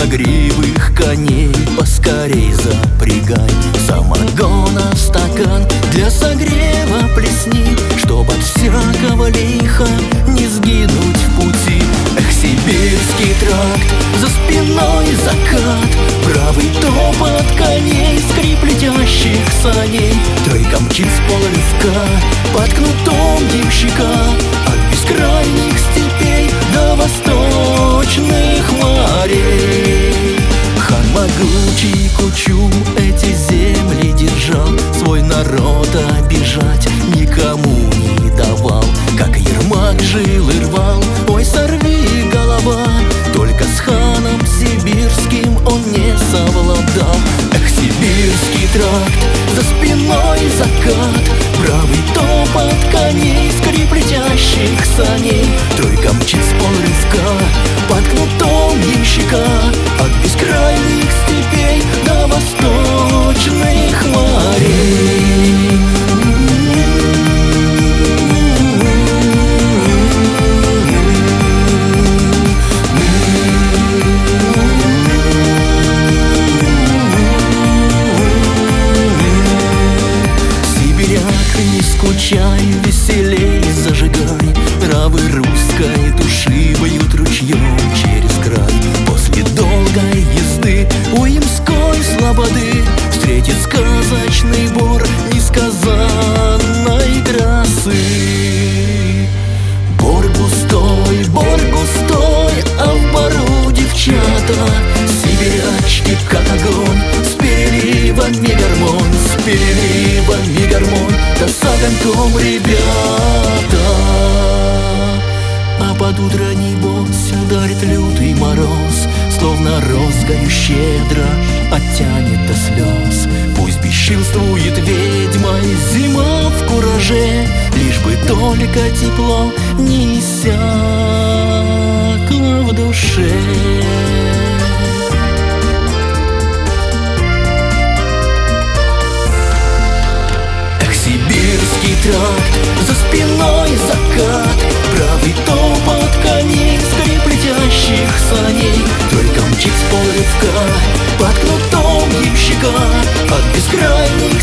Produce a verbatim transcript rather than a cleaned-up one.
пусногривых коней поскорей запрягай. Самогона стакан для согрева плесни, чтоб от всякого лиха не сгинуть в пути. Эх, сибирский тракт, за спиной закат, правый топот коней, скрип летящих саней. Тройка мчит с полрывка под кнутом ямщика, от бескрайних степей до восточных морей. Хан могучий Кучум эти земли держал, свой народ обижать никому не давал. Как Ермак жил и рвал, ой, сорви голова, только с ханом сибирским он не совладал. Эх, сибирский тракт, за спиной закат, правый топот коней, скрип летящих саней. Тройка мчит с полрывка под кнутом ямщика, от бескрайних степей до восточных морей. Не скучай, веселей зажигай, травы русской души бьют ручьем через край. После долгой езды у Ямской слободы встретит сказочный бор несказанной красы. Бор густой, бор густой, а в бору девчата, сибирячки как огонь, с переливами гормон, с переливами гормон, да с огоньком ребята. А под утро небось ударит лютый мороз, словно розгою щедро оттянет до слез. Пусть бесчинствует ведьма и зима в кураже, лишь бы только тепло не иссякло в душе. Сибирский тракт, за спиной закат, правый топот коней, скрип летящих саней. Только мчит с полрывка под кнутом ямщика, от бескрайних